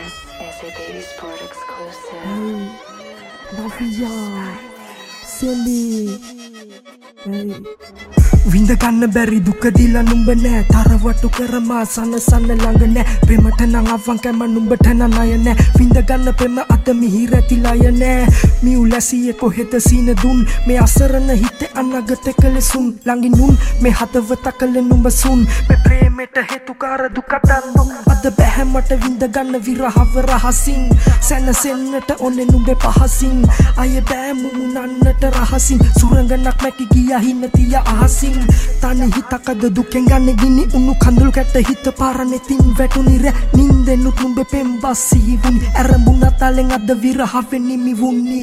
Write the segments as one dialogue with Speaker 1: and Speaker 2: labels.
Speaker 1: SABaby Sport exclusive.
Speaker 2: Navia, Cindy, විඳ ගන්න බැරි දුක දීලා නුඹ නෑ තරවටු කරමා සන ළඟ නෑ පෙමට නං අවන් කැම නුඹට නය නෑ විඳ ගන්න පෙම අත මිහිර ඇතිලාය නෑ මියුලැසියේ කොහෙද සීන දුන් මේ අසරණ හිතේ අනගත කළසුන් ළඟින් නුන් මේ හදවත කළ නුඹ සුන් මේ ප්‍රේමයට හේතුකාර දුක දන්නු අද බැහැ මට විඳ ගන්න විරහව රහසින් සැනසෙන්නට ඕනේ නුඹේ පහසින් අය බෑ මුමුණන්නට රහසින් සුරංගනක් මැකි ගියා හිනතිය අහසින් තනි හිතකද දුකෙන් ගන්න ගිනි උණු කඳුළු කැට හිත පාරනෙතින් වැටුනි රැ නින්දෙනුත් නුඹේ පෙම්බස් සිහිවුනි ඇරඹුණ තලෙන් අද විරහවෙන් නිමිවුනි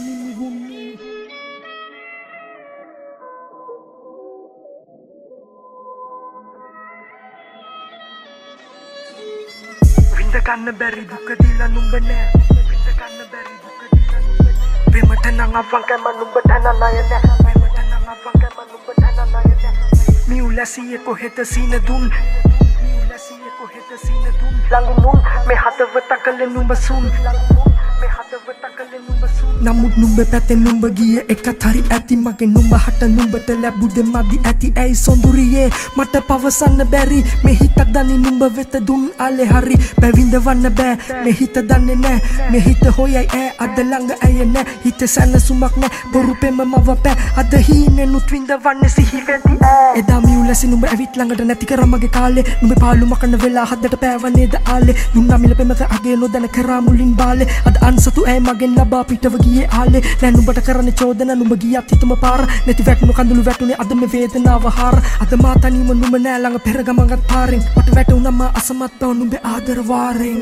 Speaker 2: විඳ ගන්න බැරි දුක දීලා නුඹ නෑ විඳ ගන්න බැරි දුක දීලා නුඹ නෑ පෙමට නං අවන් කැම නුඹට නය නෑ පෙමට නං අවන් කැම නුඹට නය නෑ මියුලැසියේ කොහෙද සීන දුන් මියුලැසියේ කොහෙද සීන දුන් ළඟින් මුන් මේ හදවත කළ නුඹ සුන් මේ හදවත කළ නුඹ සුන් නමුත් නුඹ පැත්තේ නුඹ ගියේ එකත් හරි ඇති මගේ නුඹ හට නුඹට ලැබුදේ මදි ඇති ඇයි සොඳුරියේ මට පවසන්න බැරි මේ හිතක් දනි නුඹ වෙත දුන් ආලේ හරි බැවිඳවන්න බෑ මේ හිත දන්නේ නෑ මේ හිත හොයයි ඈ අද ළඟ ඇය නෑ හිත සැනසුමක් නෑ බොරු පෙම මව පෑ අද හීනෙනුත් විඳවන්නේ සිහි වෙති ඈ එදා මියුලැසි නුඹ ඇවිත් ළඟට නැති කර මගේ කාලේ නුඹ පාලු මකන වෙලා හදට පෑවන්නේද ආලේ දුන්නා මිල පෙමක අගේ නොදැන කරා මුලින් බාලේ අද අන්සතු ඇයි මගෙන් ලබා පිටව ගියේ ආලේ නෑ නුඹට කරන්නේ චෝදන නුඹ ගියත් හිතම පාර නැති වැටුණු කඳුළු වැටුනේ අද මේ වේදනාව හාර අද මා තනියම නුඹ නෑ ළඟ පෙර ගමන්ගත් පාරෙන් මට වැටුණා මා අසමත් බව නුඹේ ආදර වාරෙන්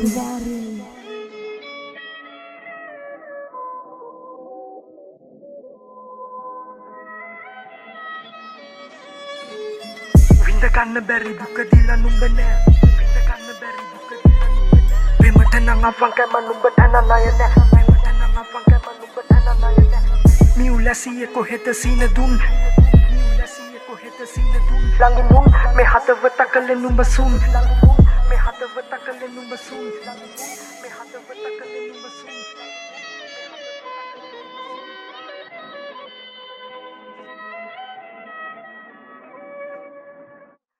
Speaker 2: විඳ ගන්න බැරි දුක දීලා නුඹ නෑ විඳ ගන්න බැරි දුක දීලා නුඹ නෑ පෙමට නං අවන් කැම නුඹට නය නෑ පෙමට නං අවන් කැම නුඹට නය නෑ මියුලැසියේ කොහෙද සීන දුන් මියුලැසියේ කොහෙද සීන දුන් ළඟින් මුන් මේ හදවත කළ නුඹ සුන් මේ හදවත කළ නුඹ සුන්